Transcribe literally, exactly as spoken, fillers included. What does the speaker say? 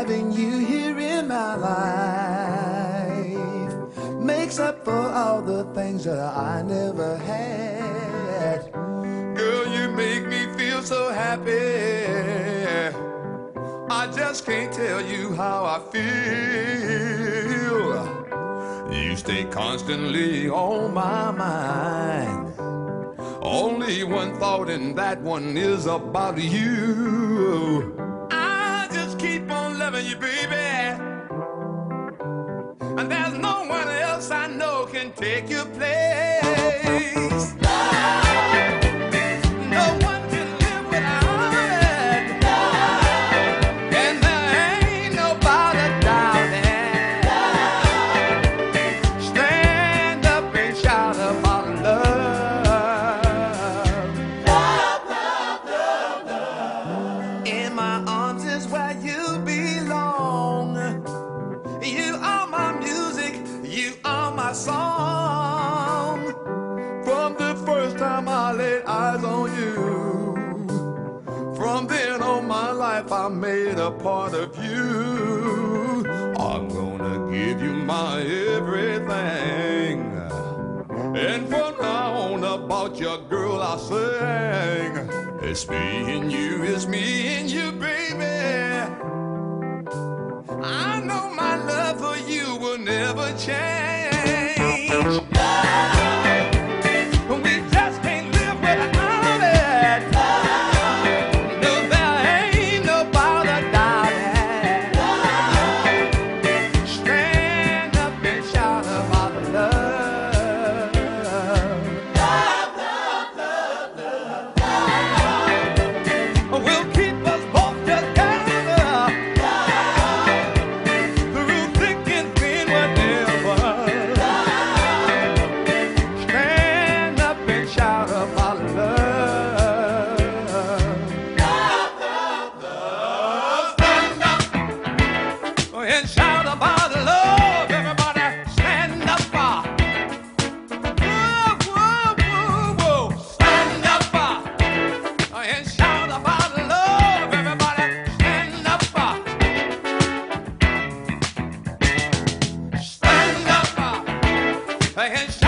having you here in my life makes up for all the things that I never had. Girl, you make me feel so happy. I just can't tell you how I feel. You stay constantly on my mind. Only one thought, and that one is about you. I just keep on loving you, baby, and there's no one else I know can take your place. No one can live without it, and there ain't nobody down there. Stand up and shout about love. In my arms is where you belong. You are my music, you are my song. From the first time I laid eyes on you, from then on my life I made a part of you. I'm gonna give you my everything, and from now on about your girl I sing. It's me and you, it's me and you, baby. I know my love for you will never change. We just can't live without it. No, there ain't nobody down there. Stand up and shout about love. Love, love, love, love. We'll keep us both together through thick and thin, whatever. Stand up and shout about love. Love, love, love. Stand up and shout about love. Everybody stand up. Whoa, whoa, whoa, whoa. Stand up and shout about love. Everybody stand up. Stand up and